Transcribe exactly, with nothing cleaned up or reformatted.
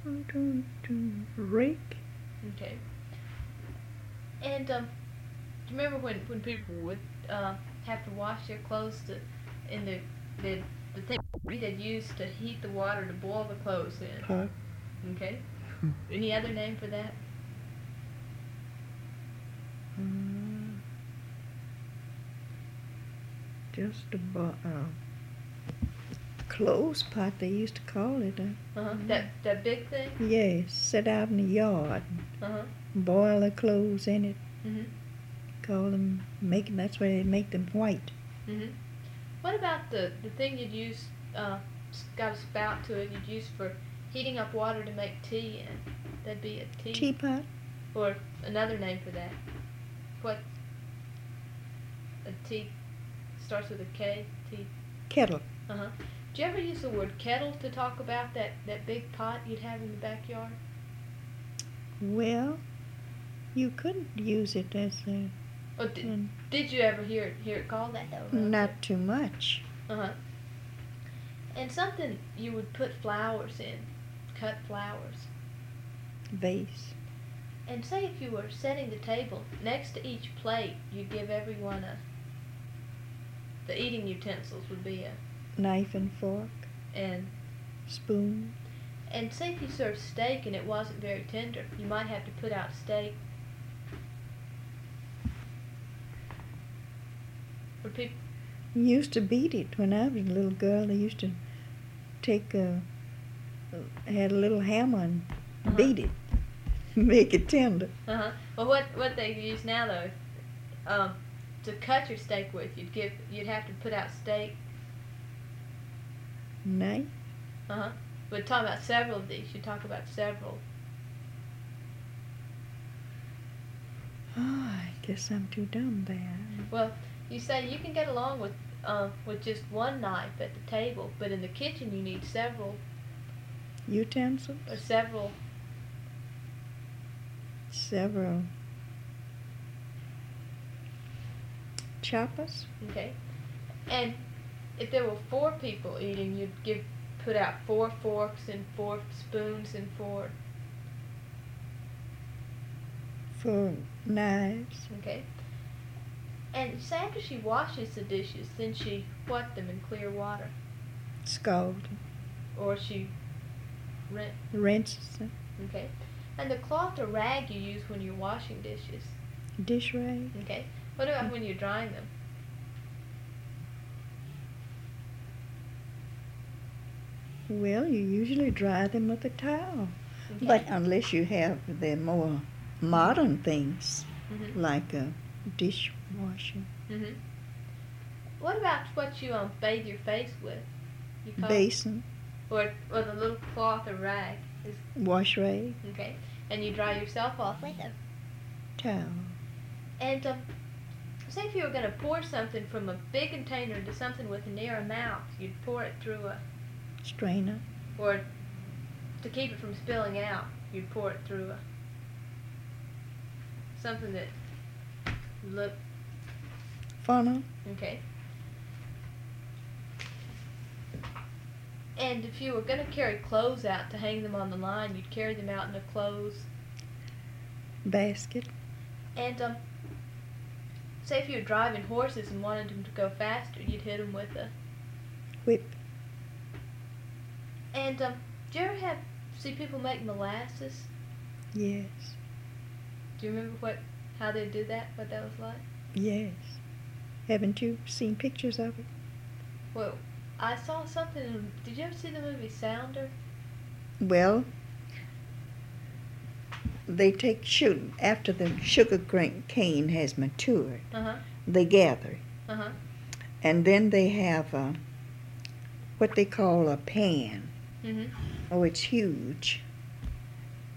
Rake. Okay. And um, do you remember when, when people would uh, have to wash their clothes to, in the the the thing they'd use to heat the water to boil the clothes in? Pot. Okay. Any other name for that? Uh, just a bo- uh, clothes pot, they used to call it. Uh, Uh huh. That that big thing. yes, sit out in the yard, Uh huh. boil the clothes in it. Mhm. Call them make. That's why they make them white. Mhm. What about the the thing you'd use? Uh, s- got a spout to it. You'd use for heating up water to make tea in. That'd be a tea. Teapot. Or another name for that. What? A tea starts with a K. Tea. Kettle. Uh huh. Do you ever use the word kettle to talk about that that big pot you'd have in the backyard? Well, you couldn't use it as a. Or did, an- did you ever hear it hear it called that though? not too much. Uh huh. And something you would put flowers in, cut flowers. Vase. And say if you were setting the table, next to each plate, you'd give everyone a. The eating utensils would be a. Knife and fork. And Spoon. and say if you served steak and it wasn't very tender, you might have to put out steak. Or people. Used to beat it when I was a little girl. They used to take a. Had a little hammer and Uh-huh. beat it, make it tender. Uh huh. Well, what what they use now though, um, to cut your steak with, you'd give you'd have to put out steak. Knife. Uh huh. We're talking about several of these. You talk about several. Oh, I guess I'm too dumb there. Well, you say you can get along with uh, with just one knife at the table, but in the kitchen you need several Utensils. or several. Several. Choppers. Okay. And if there were four people eating, you'd give put out four forks and four spoons and four. For knives. Okay. And say after she washes the dishes, then she wet them in clear water, Scald. or she rin- Rinses them. okay. And the cloth or rag you use when you're washing dishes. Dish rag. Okay. What about when you're drying them? Well, you usually dry them with a towel. Okay. But unless you have the more modern things, Mhm. like a dishwasher. Mhm. What about what you um bathe your face with? You call Basin. or or the little cloth or rag is Wash rag. okay, and you dry yourself off with them. Towel. And um, say if you were going to pour something from a big container into something with a narrow mouth, you'd pour it through a, Strainer. or to keep it from spilling out, you'd pour it through a something that looked Funnel. okay. And if you were going to carry clothes out to hang them on the line, you'd carry them out in a clothes. Basket. And um, say if you were driving horses and wanted them to go faster, you'd hit them with a. Whip. And um, do you ever have see people make molasses? Yes. Do you remember what how they do that? What that was like? Yes. Haven't you seen pictures of it? Well, I saw something. In, did you ever see the movie Sounder? Well, they take sugar after the sugar gra- cane has matured. Uh huh. They gather it, Uh huh. and then they have a, what they call a pan. Mhm. Oh, it's huge.